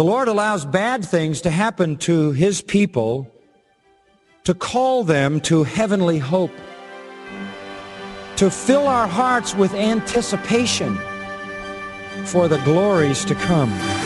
The Lord allows bad things to happen to His people to call them to heavenly hope, to fill our hearts with anticipation for the glories to come.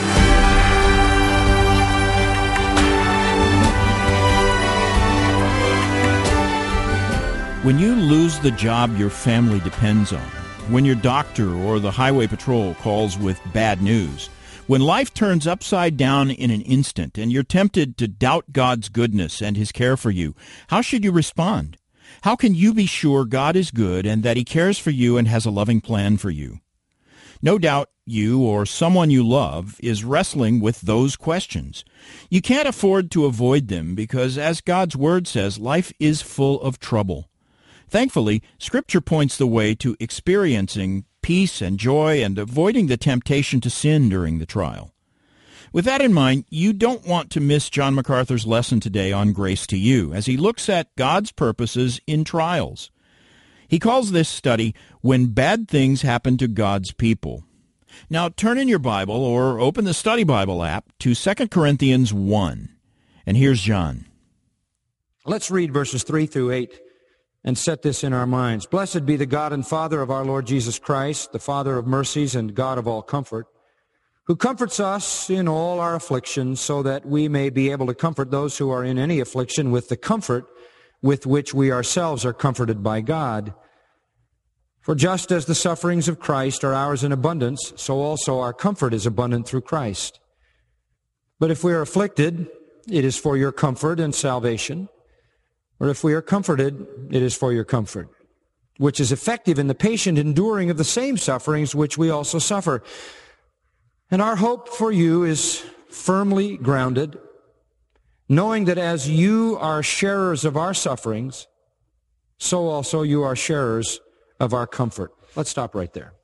When you lose the job your family depends on, when your doctor or the highway patrol calls with bad news, when life turns upside down in an instant and you're tempted to doubt God's goodness and His care for you, how should you respond? How can you be sure God is good and that He cares for you and has a loving plan for you? No doubt you or someone you love is wrestling with those questions. You can't afford to avoid them because, as God's Word says, life is full of trouble. Thankfully, Scripture points the way to experiencing peace and joy and avoiding the temptation to sin during the trial. With that in mind, you don't want to miss John MacArthur's lesson today on Grace to You, as he looks at God's purposes in trials. He calls this study, When Bad Things Happen to God's People. Now turn in your Bible or open the Study Bible app to 2 Corinthians 1. And here's John. Let's read verses 3 through 8. And set this in our minds. Blessed be the God and Father of our Lord Jesus Christ, the Father of mercies and God of all comfort, who comforts us in all our afflictions, so that we may be able to comfort those who are in any affliction with the comfort with which we ourselves are comforted by God. For just as the sufferings of Christ are ours in abundance, so also our comfort is abundant through Christ. But if we are afflicted, it is for your comfort and salvation. Or if we are comforted, it is for your comfort, which is effective in the patient enduring of the same sufferings which we also suffer. And our hope for you is firmly grounded, knowing that as you are sharers of our sufferings, so also you are sharers of our comfort. Let's stop right there.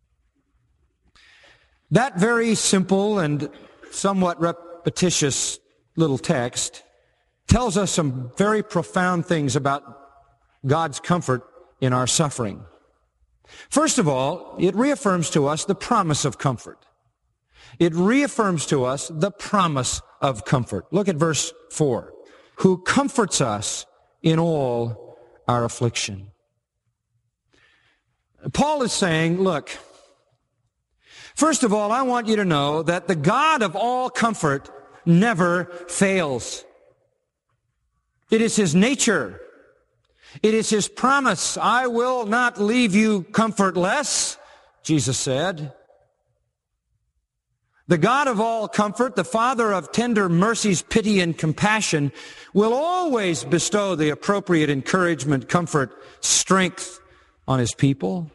That very simple and somewhat repetitious little text tells us some very profound things about God's comfort in our suffering. First of all, it reaffirms to us the promise of comfort. It reaffirms to us the promise of comfort. Look at verse 4. Who comforts us in all our affliction. Paul is saying, look, first of all, I want you to know that the God of all comfort never fails. It is His nature. It is His promise. I will not leave you comfortless, Jesus said. The God of all comfort, the Father of tender mercies, pity, and compassion, will always bestow the appropriate encouragement, comfort, strength on His people.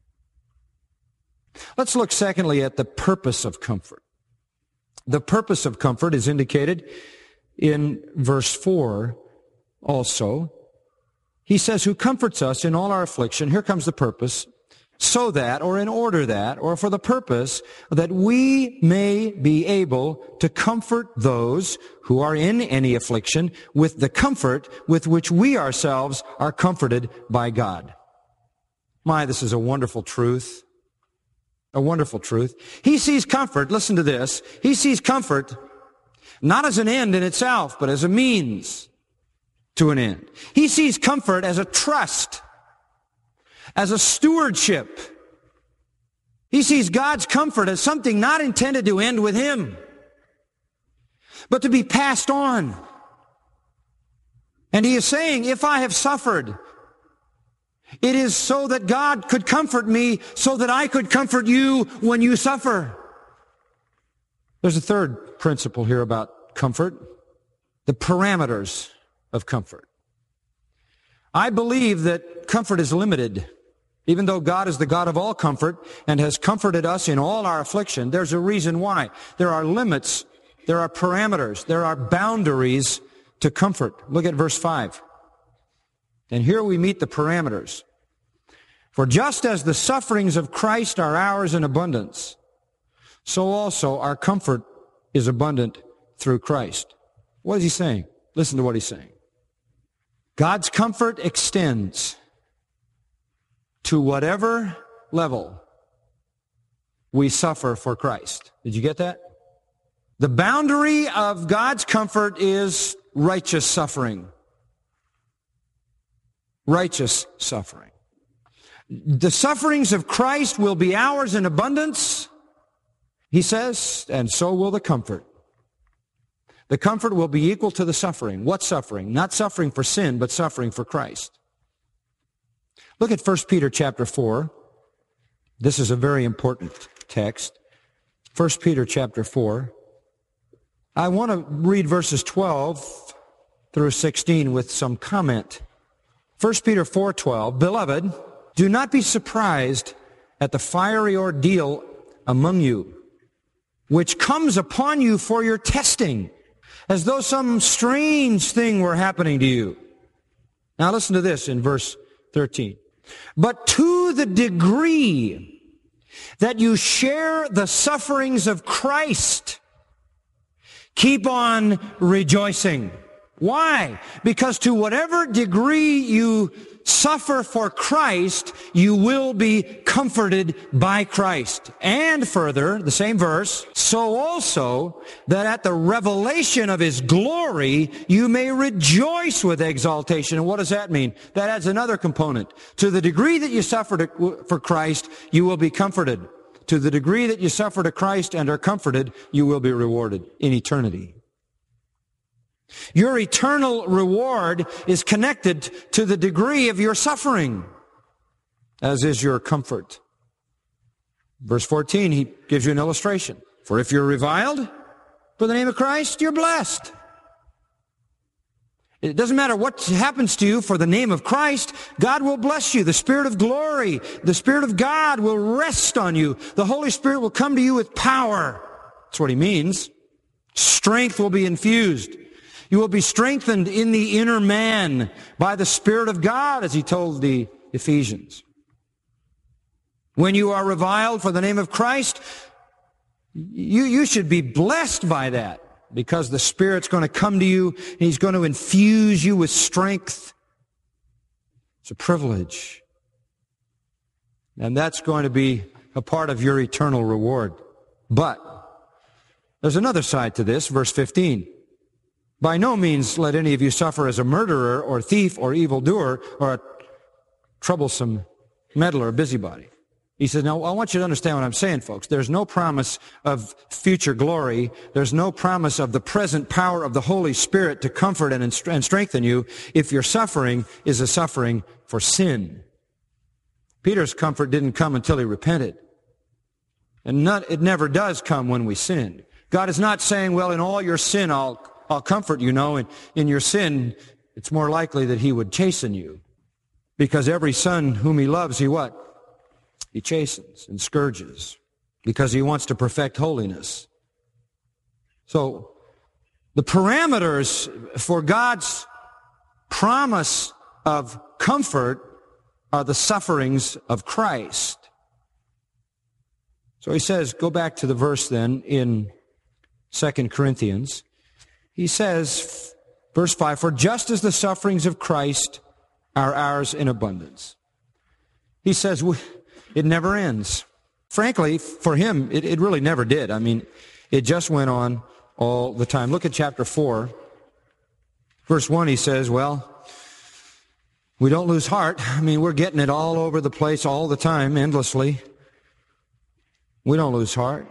Let's look secondly at the purpose of comfort. The purpose of comfort is indicated in verse 4 also. He says, who comforts us in all our affliction. Here comes the purpose. So that, or in order that, or for the purpose that we may be able to comfort those who are in any affliction with the comfort with which we ourselves are comforted by God. My, this is a wonderful truth. A wonderful truth. He sees comfort, listen to this, he sees comfort not as an end in itself, but as a means to an end. He sees comfort as a trust, as a stewardship. He sees God's comfort as something not intended to end with Him, but to be passed on. And He is saying, if I have suffered, it is so that God could comfort me, so that I could comfort you when you suffer. There's a third principle here about comfort, the parameters of comfort. I believe that comfort is limited. Even though God is the God of all comfort and has comforted us in all our affliction, there's a reason why. There are limits, there are parameters, there are boundaries to comfort. Look at verse 5. And here we meet the parameters. For just as the sufferings of Christ are ours in abundance, so also our comfort is abundant through Christ. What is he saying? Listen to what he's saying. God's comfort extends to whatever level we suffer for Christ. Did you get that? The boundary of God's comfort is righteous suffering. Righteous suffering. The sufferings of Christ will be ours in abundance, he says, and so will the comfort. The comfort will be equal to the suffering. What suffering? Not suffering for sin, but suffering for Christ. Look at 1 Peter chapter 4. This is a very important text. 1 Peter chapter 4. I want to read verses 12 through 16 with some comment. 1 Peter 4:12, Beloved, do not be surprised at the fiery ordeal among you, which comes upon you for your testing, as though some strange thing were happening to you. Now listen to this in verse 13. But to the degree that you share the sufferings of Christ, keep on rejoicing. Why? Because to whatever degree you suffer for Christ, you will be comforted by Christ. And further, the same verse, so also that at the revelation of His glory, you may rejoice with exaltation. And what does that mean? That adds another component. To the degree that you suffer for Christ, you will be comforted. To the degree that you suffer to Christ and are comforted, you will be rewarded in eternity. Your eternal reward is connected to the degree of your suffering, as is your comfort. Verse 14, he gives you an illustration. For if you're reviled for the name of Christ, you're blessed. It doesn't matter what happens to you for the name of Christ, God will bless you. The Spirit of glory, the Spirit of God will rest on you. The Holy Spirit will come to you with power. That's what he means. Strength will be infused. You will be strengthened in the inner man by the Spirit of God, as he told the Ephesians. When you are reviled for the name of Christ, you should be blessed by that, because the Spirit's going to come to you and He's going to infuse you with strength. It's a privilege. And that's going to be a part of your eternal reward. But there's another side to this, verse 15. By no means let any of you suffer as a murderer or thief or evildoer or a troublesome meddler or busybody. He says, now, I want you to understand what I'm saying, folks. There's no promise of future glory. There's no promise of the present power of the Holy Spirit to comfort and strengthen you if your suffering is a suffering for sin. Peter's comfort didn't come until he repented. And it never does come when we sin. God is not saying, well, in all your sin, I'll comfort you. No, in your sin, it's more likely that He would chasten you. Because every son whom He loves, He what? He chastens and scourges, because He wants to perfect holiness. So, the parameters for God's promise of comfort are the sufferings of Christ. So he says, go back to the verse then in 2 Corinthians. He says, verse 5, for just as the sufferings of Christ are ours in abundance. He says, it never ends. Frankly, for him, it really never did. I mean, it just went on all the time. Look at chapter 4. Verse 1, he says, well, we don't lose heart. I mean, we're getting it all over the place all the time, endlessly. We don't lose heart.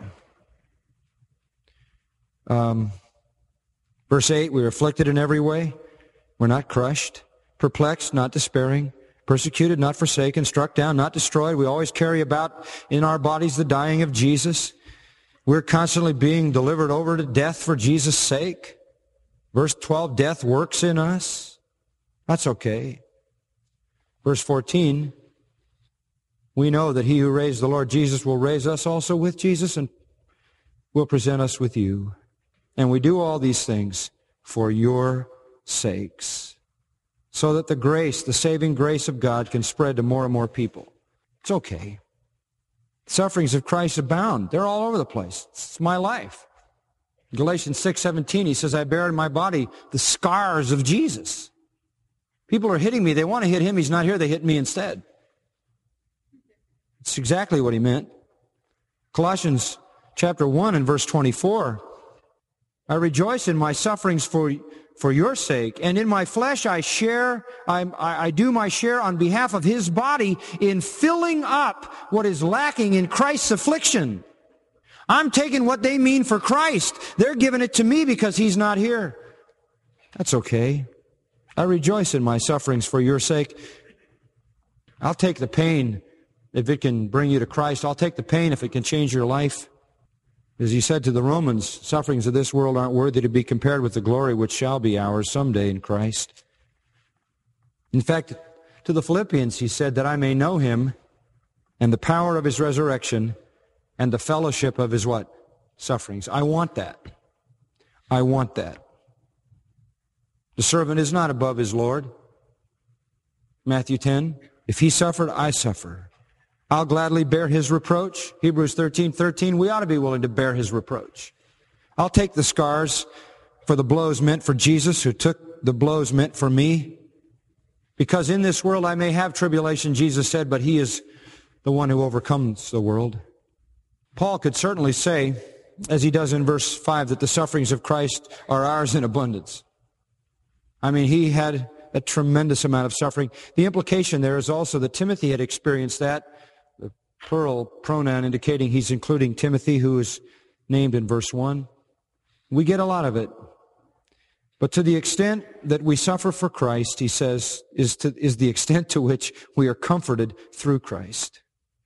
Verse 8, we are afflicted in every way. We're not crushed. Perplexed, not despairing. Persecuted, not forsaken. Struck down, not destroyed. We always carry about in our bodies the dying of Jesus. We're constantly being delivered over to death for Jesus' sake. Verse 12, death works in us. That's okay. Verse 14, we know that He who raised the Lord Jesus will raise us also with Jesus and will present us with you. And we do all these things for your sakes, so that the grace, the saving grace of God can spread to more and more people. It's okay. Sufferings of Christ abound. They're all over the place. It's my life. In Galatians 6:17, he says, I bear in my body the scars of Jesus. People are hitting me. They want to hit Him. He's not here. They hit me instead. It's exactly what he meant. Colossians chapter 1 and verse 24, I rejoice in my sufferings for your sake, and in my flesh I do my share on behalf of his body in filling up what is lacking in Christ's affliction. I'm taking what they mean for Christ. They're giving it to me because he's not here. That's okay. I rejoice in my sufferings for your sake. I'll take the pain if it can bring you to Christ. I'll take the pain if it can change your life. As he said to the Romans, sufferings of this world aren't worthy to be compared with the glory which shall be ours someday in Christ. In fact, to the Philippians he said that I may know him and the power of his resurrection and the fellowship of his what? Sufferings. I want that. I want that. The servant is not above his Lord. Matthew 10, if he suffered, I suffer. I'll gladly bear his reproach. Hebrews 13:13, we ought to be willing to bear his reproach. I'll take the scars for the blows meant for Jesus, who took the blows meant for me. Because in this world I may have tribulation, Jesus said, but he is the one who overcomes the world. Paul could certainly say, as he does in verse 5, that the sufferings of Christ are ours in abundance. I mean, he had a tremendous amount of suffering. The implication there is also that Timothy had experienced that. The plural pronoun indicating he's including Timothy, who is named in verse 1. We get a lot of it. But to the extent that we suffer for Christ, he says, is the extent to which we are comforted through Christ.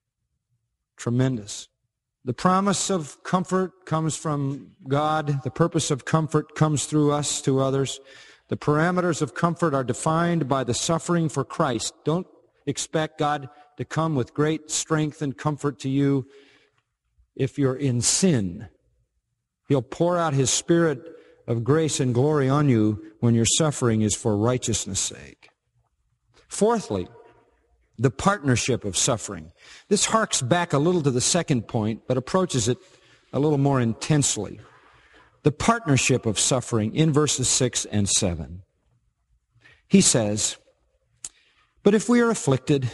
Tremendous. The promise of comfort comes from God. The purpose of comfort comes through us to others. The parameters of comfort are defined by the suffering for Christ. Don't expect God to come with great strength and comfort to you if you're in sin. He'll pour out his Spirit of grace and glory on you when your suffering is for righteousness' sake. Fourthly, the partnership of suffering. This harks back a little to the second point, but approaches it a little more intensely. The partnership of suffering in verses 6 and 7. He says, but if we are afflicted,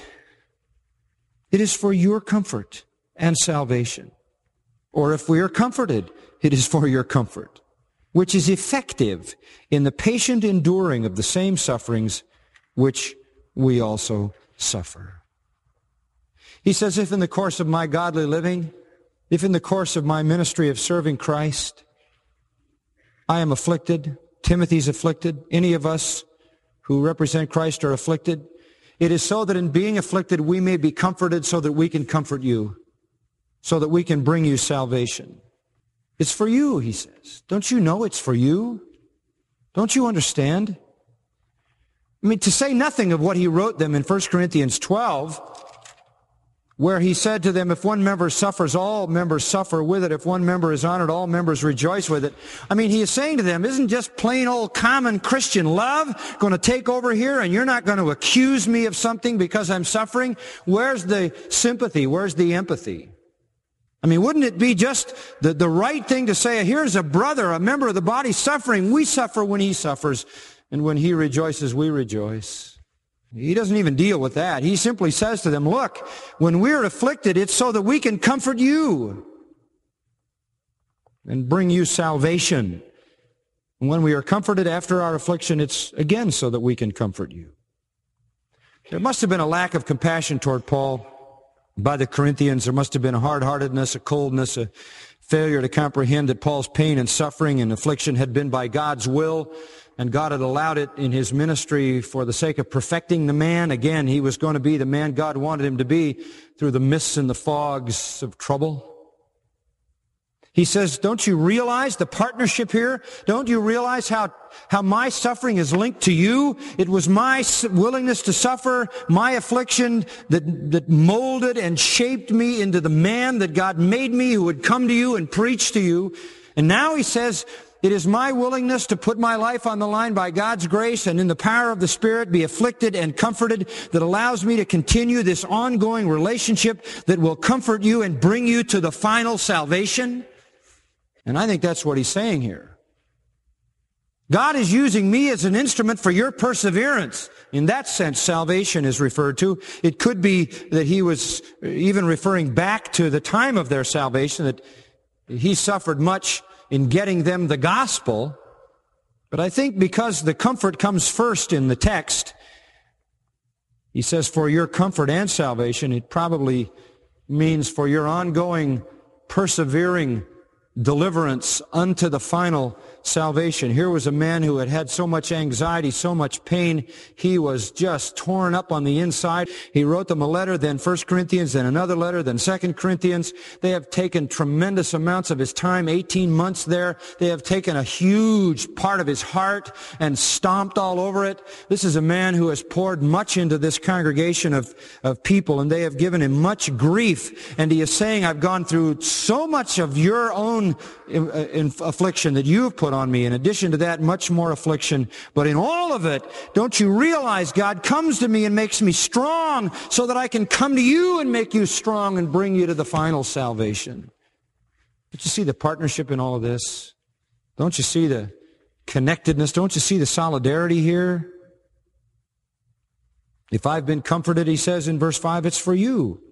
it is for your comfort and salvation. Or if we are comforted, it is for your comfort, which is effective in the patient enduring of the same sufferings which we also suffer. He says, if in the course of my godly living, if in the course of my ministry of serving Christ, I am afflicted, Timothy's afflicted, any of us who represent Christ are afflicted, it is so that in being afflicted we may be comforted so that we can comfort you, so that we can bring you salvation. It's for you, he says. Don't you know it's for you? Don't you understand? I mean, to say nothing of what he wrote them in 1 Corinthians 12, where he said to them, if one member suffers, all members suffer with it. If one member is honored, all members rejoice with it. I mean, he is saying to them, isn't just plain old common Christian love going to take over here and you're not going to accuse me of something because I'm suffering? Where's the sympathy? Where's the empathy? I mean, wouldn't it be just the right thing to say, here's a brother, a member of the body suffering. We suffer when he suffers, and when he rejoices, we rejoice. He doesn't even deal with that. He simply says to them, look, when we're afflicted, it's so that we can comfort you and bring you salvation. And when we are comforted after our affliction, it's again so that we can comfort you. There must have been a lack of compassion toward Paul by the Corinthians. There must have been a hard-heartedness, a coldness, a failure to comprehend that Paul's pain and suffering and affliction had been by God's will, and God had allowed it in his ministry for the sake of perfecting the man. Again, he was going to be the man God wanted him to be through the mists and the fogs of trouble. He says, don't you realize the partnership here? Don't you realize how my suffering is linked to you? It was my willingness to suffer, my affliction that molded and shaped me into the man that God made me, who would come to you and preach to you. And now he says, it is my willingness to put my life on the line by God's grace and in the power of the Spirit be afflicted and comforted that allows me to continue this ongoing relationship that will comfort you and bring you to the final salvation. And I think that's what he's saying here. God is using me as an instrument for your perseverance. In that sense, salvation is referred to. It could be that he was even referring back to the time of their salvation, that he suffered much in getting them the gospel. But I think because the comfort comes first in the text, he says, for your comfort and salvation, it probably means for your ongoing, persevering deliverance unto the final salvation. Here was a man who had had so much anxiety, so much pain. He was just torn up on the inside. He wrote them a letter, then 1 Corinthians, then another letter, then 2 Corinthians. They have taken tremendous amounts of his time, 18 months there. They have taken a huge part of his heart and stomped all over it. This is a man who has poured much into this congregation of people, and they have given him much grief. And he is saying, I've gone through so much of your own affliction that you have put on me. In addition to that, much more affliction. But in all of it, don't you realize God comes to me and makes me strong so that I can come to you and make you strong and bring you to the final salvation? Don't you see the partnership in all of this? Don't you see the connectedness? Don't you see the solidarity here? If I've been comforted, he says in verse 5, it's for you.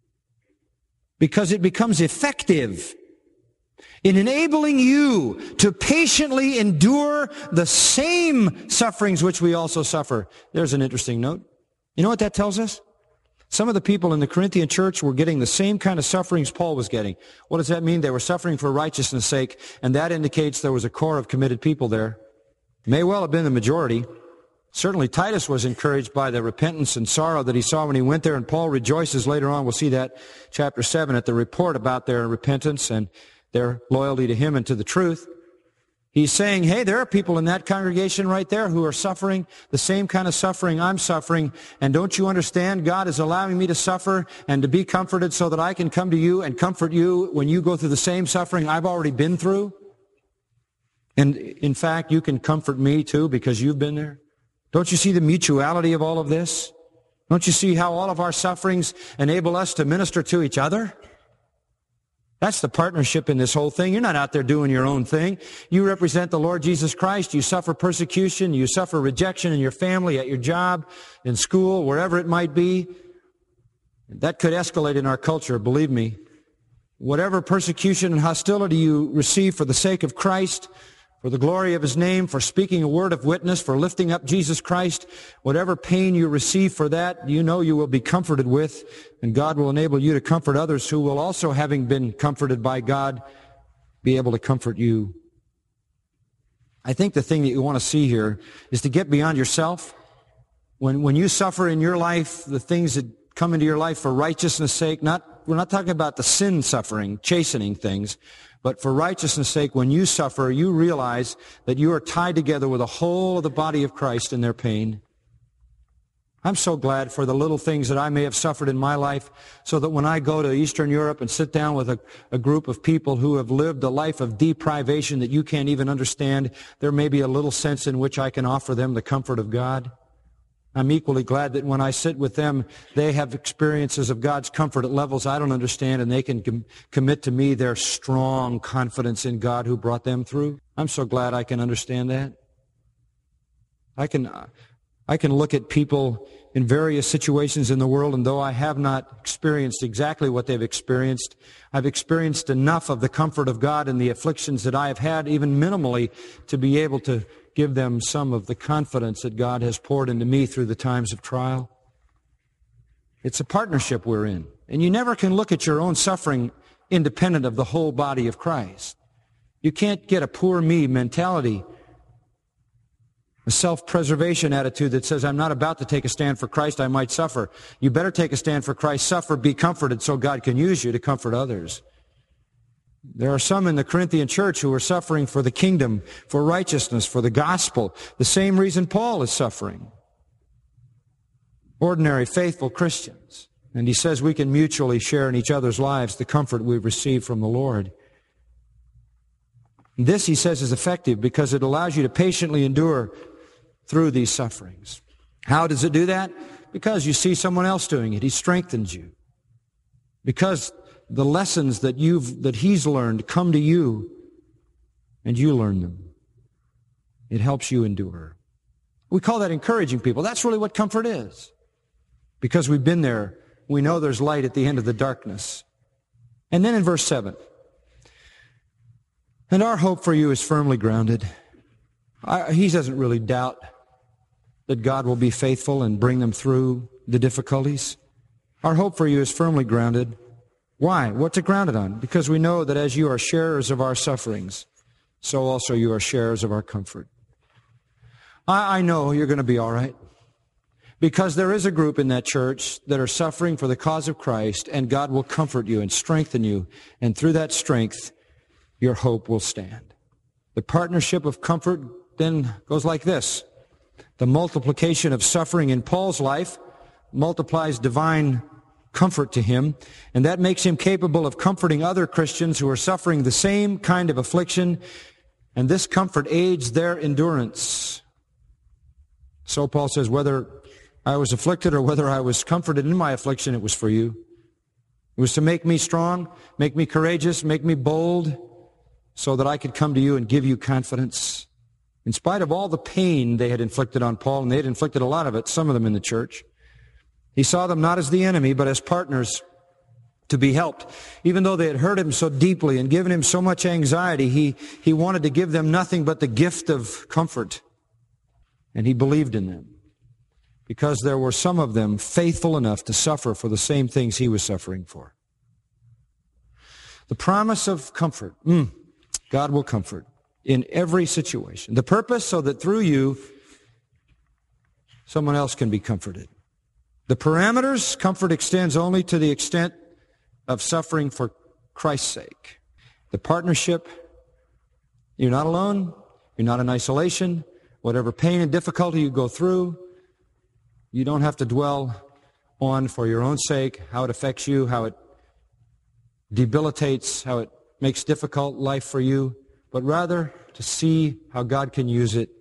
Because it becomes effective in enabling you to patiently endure the same sufferings which we also suffer. There's an interesting note. You know what that tells us? Some of the people in the Corinthian church were getting the same kind of sufferings Paul was getting. What does that mean? They were suffering for righteousness' sake, and that indicates there was a core of committed people there. May well have been the majority. Certainly Titus was encouraged by the repentance and sorrow that he saw when he went there, and Paul rejoices later on. We'll see that, chapter 7, at the report about their repentance and their loyalty to him and to the truth. He's saying, hey, there are people in that congregation right there who are suffering the same kind of suffering I'm suffering, and don't you understand? God is allowing me to suffer and to be comforted so that I can come to you and comfort you when you go through the same suffering I've already been through. And in fact, you can comfort me too because you've been there. Don't you see the mutuality of all of this? Don't you see how all of our sufferings enable us to minister to each other? That's the partnership in this whole thing. You're not out there doing your own thing. You represent the Lord Jesus Christ. You suffer persecution. You suffer rejection in your family, at your job, in school, wherever it might be. That could escalate in our culture, believe me. Whatever persecution and hostility you receive for the sake of Christ, for the glory of His name, for speaking a word of witness, for lifting up Jesus Christ, whatever pain you receive for that, you know you will be comforted with, and God will enable you to comfort others who will also, having been comforted by God, be able to comfort you. I think the thing that you want to see here is to get beyond yourself. When you suffer in your life, the things that come into your life for righteousness' sake, we're not talking about the sin suffering, chastening things, but for righteousness' sake, when you suffer, you realize that you are tied together with the whole of the body of Christ in their pain. I'm so glad for the little things that I may have suffered in my life, so that when I go to Eastern Europe and sit down with a group of people who have lived a life of deprivation that you can't even understand, there may be a little sense in which I can offer them the comfort of God. I'm equally glad that when I sit with them, they have experiences of God's comfort at levels I don't understand, and they can commit to me their strong confidence in God who brought them through. I'm so glad I can understand that. I can look at people in various situations in the world, and though I have not experienced exactly what they've experienced, I've experienced enough of the comfort of God in the afflictions that I have had, even minimally, to be able to give them some of the confidence that God has poured into me through the times of trial. It's a partnership we're in. And you never can look at your own suffering independent of the whole body of Christ. You can't get a poor me mentality, a self-preservation attitude that says, I'm not about to take a stand for Christ, I might suffer. You better take a stand for Christ, suffer, be comforted, so God can use you to comfort others. There are some in the Corinthian church who are suffering for the kingdom, for righteousness, for the gospel, the same reason Paul is suffering. Ordinary, faithful Christians. And he says we can mutually share in each other's lives the comfort we've received from the Lord. This, he says, is effective because it allows you to patiently endure through these sufferings. How does it do that? Because you see someone else doing it. He strengthens you. Because the lessons that he's learned come to you, and you learn them. It helps you endure. We call that encouraging people. That's really what comfort is. Because we've been there, we know there's light at the end of the darkness. And then in verse 7, And our hope for you is firmly grounded. He doesn't really doubt that God will be faithful and bring them through the difficulties. Our hope for you is firmly grounded. Why? What's it grounded on? Because we know that as you are sharers of our sufferings, so also you are sharers of our comfort. I know you're going to be all right, because there is a group in that church that are suffering for the cause of Christ, and God will comfort you and strengthen you, and through that strength, your hope will stand. The partnership of comfort then goes like this. The multiplication of suffering in Paul's life multiplies divine comfort to him, and that makes him capable of comforting other Christians who are suffering the same kind of affliction, and this comfort aids their endurance. So Paul says, whether I was afflicted or whether I was comforted in my affliction, it was for you. It was to make me strong, make me courageous, make me bold, so that I could come to you and give you confidence. In spite of all the pain they had inflicted on Paul, and they had inflicted a lot of it, some of them in the church, he saw them not as the enemy, but as partners to be helped. Even though they had hurt him so deeply and given him so much anxiety, he wanted to give them nothing but the gift of comfort. And he believed in them, because there were some of them faithful enough to suffer for the same things he was suffering for. The promise of comfort. God will comfort in every situation. The purpose so that through you, someone else can be comforted. The parameters, comfort extends only to the extent of suffering for Christ's sake. The partnership, you're not alone, you're not in isolation. Whatever pain and difficulty you go through, you don't have to dwell on for your own sake how it affects you, how it debilitates, how it makes difficult life for you, but rather to see how God can use it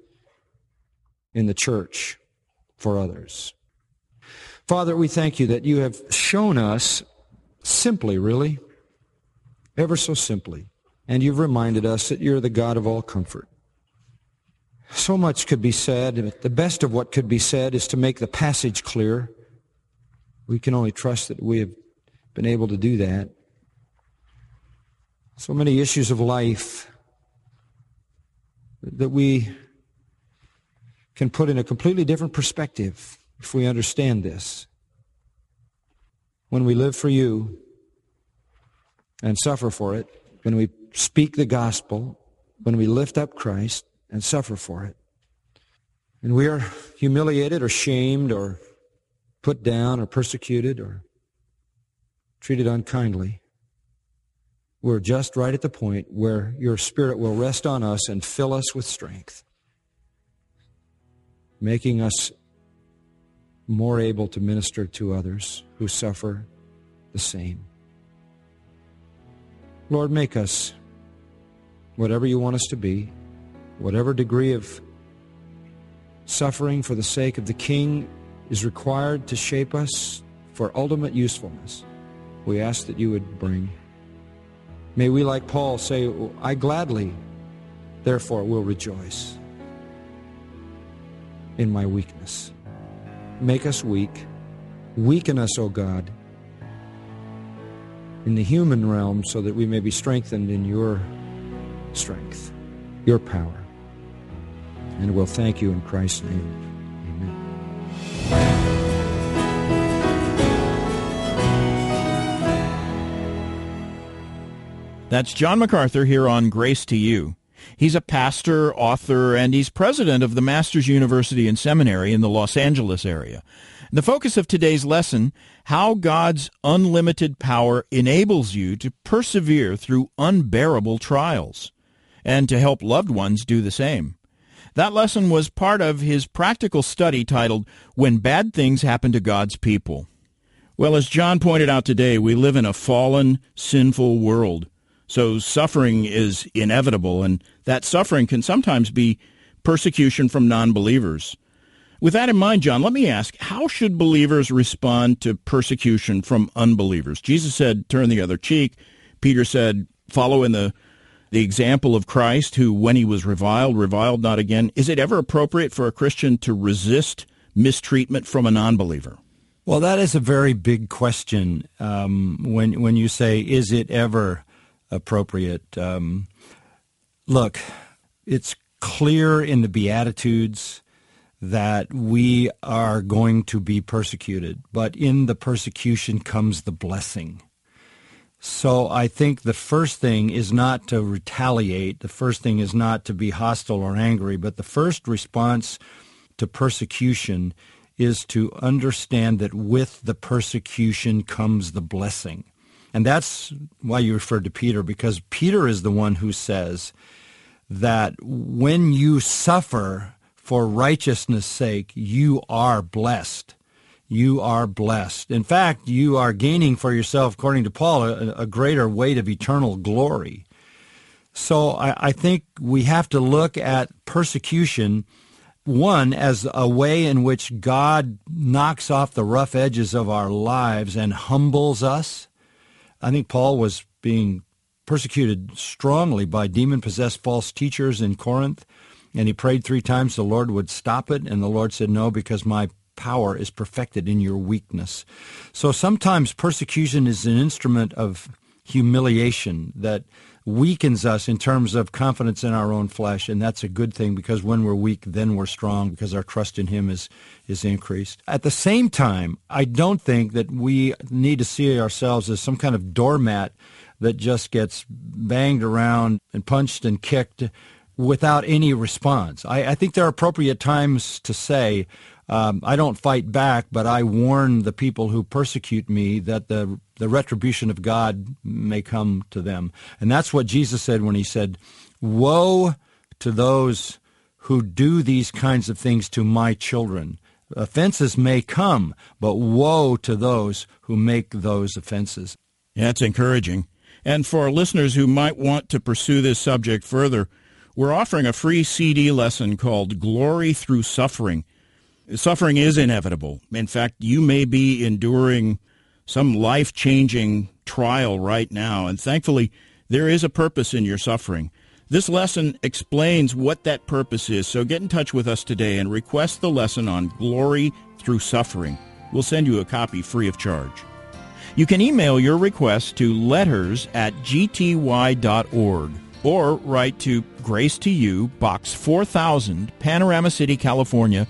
in the church for others. Father, we thank you that you have shown us simply, really, ever so simply, and you've reminded us that you're the God of all comfort. So much could be said, but the best of what could be said is to make the passage clear. We can only trust that we have been able to do that. So many issues of life that we can put in a completely different perspective if we understand this. When we live for you and suffer for it, when we speak the gospel, when we lift up Christ and suffer for it, and we are humiliated or shamed or put down or persecuted or treated unkindly, we're just right at the point where your Spirit will rest on us and fill us with strength, making us more able to minister to others who suffer the same. Lord, make us whatever you want us to be, whatever degree of suffering for the sake of the King is required to shape us for ultimate usefulness. We ask that you would bring. May we, like Paul, say, I gladly, therefore, will rejoice in my weakness. Make us weak. Weaken us, O God, in the human realm so that we may be strengthened in your strength, your power. And we'll thank you in Christ's name. Amen. That's John MacArthur here on Grace to You. He's a pastor, author, and he's president of the Masters University and Seminary in the Los Angeles area. The focus of today's lesson, how God's unlimited power enables you to persevere through unbearable trials and to help loved ones do the same. That lesson was part of his practical study titled, When Bad Things Happen to God's People. Well, as John pointed out today, we live in a fallen, sinful world. So suffering is inevitable, and that suffering can sometimes be persecution from non-believers. With that in mind, John, let me ask, how should believers respond to persecution from unbelievers? Jesus said, turn the other cheek. Peter said, follow in the example of Christ, who, when he was reviled not again. Is it ever appropriate for a Christian to resist mistreatment from a non-believer? Well, that is a very big question. When you say, is it ever appropriate? Look, it's clear in the Beatitudes that we are going to be persecuted, but in the persecution comes the blessing. So I think the first thing is not to retaliate. The first thing is not to be hostile or angry, but the first response to persecution is to understand that with the persecution comes the blessing. And that's why you referred to Peter, because Peter is the one who says that when you suffer for righteousness' sake, you are blessed. You are blessed. In fact, you are gaining for yourself, according to Paul, a greater weight of eternal glory. So I think we have to look at persecution, one, as a way in which God knocks off the rough edges of our lives and humbles us. I think Paul was being persecuted strongly by demon-possessed false teachers in Corinth, and he prayed 3 times the Lord would stop it, and the Lord said, no, because my power is perfected in your weakness. So sometimes persecution is an instrument of humiliation that weakens us in terms of confidence in our own flesh, and that's a good thing, because when we're weak, then we're strong, because our trust in him is increased. At the same time, I don't think that we need to see ourselves as some kind of doormat that just gets banged around and punched and kicked without any response. I think there are appropriate times to say, I don't fight back, but I warn the people who persecute me that the retribution of God may come to them. And that's what Jesus said when he said, woe to those who do these kinds of things to my children. Offenses may come, but woe to those who make those offenses. Yeah, it's encouraging. And for listeners who might want to pursue this subject further, we're offering a free CD lesson called Glory Through Suffering. Suffering is inevitable. In fact, you may be enduring some life-changing trial right now, and thankfully, there is a purpose in your suffering. This lesson explains what that purpose is, so get in touch with us today and request the lesson on Glory Through Suffering. We'll send you a copy free of charge. You can email your request to letters@gty.org or write to Grace to You, Box 4000, Panorama City, California,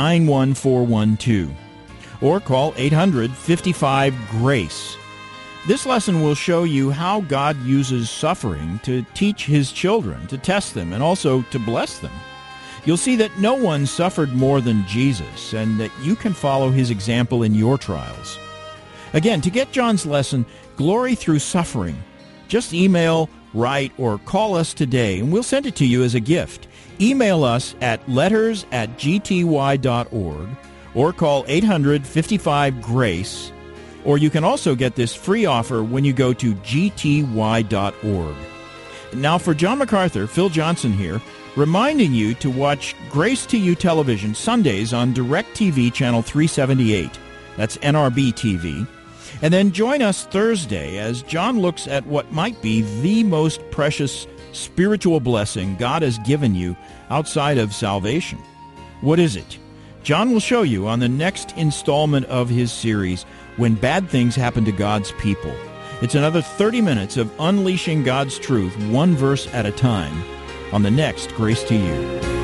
91412. Or call 800-55-GRACE. This lesson will show you how God uses suffering to teach his children, to test them, and also to bless them. You'll see that no one suffered more than Jesus, and that you can follow his example in your trials. Again, to get John's lesson, Glory Through Suffering, just email, write, or call us today, and we'll send it to you as a gift. Email us at letters@gty.org or call 800-55-GRACE, or you can also get this free offer when you go to gty.org. Now for John MacArthur, Phil Johnson here, reminding you to watch Grace to You television Sundays on DirecTV Channel 378. That's NRB TV. And then join us Thursday as John looks at what might be the most precious spiritual blessing God has given you outside of salvation. What is it? John will show you on the next installment of his series, When Bad Things Happen to God's People. It's another 30 minutes of unleashing God's truth, one verse at a time, on the next Grace to You.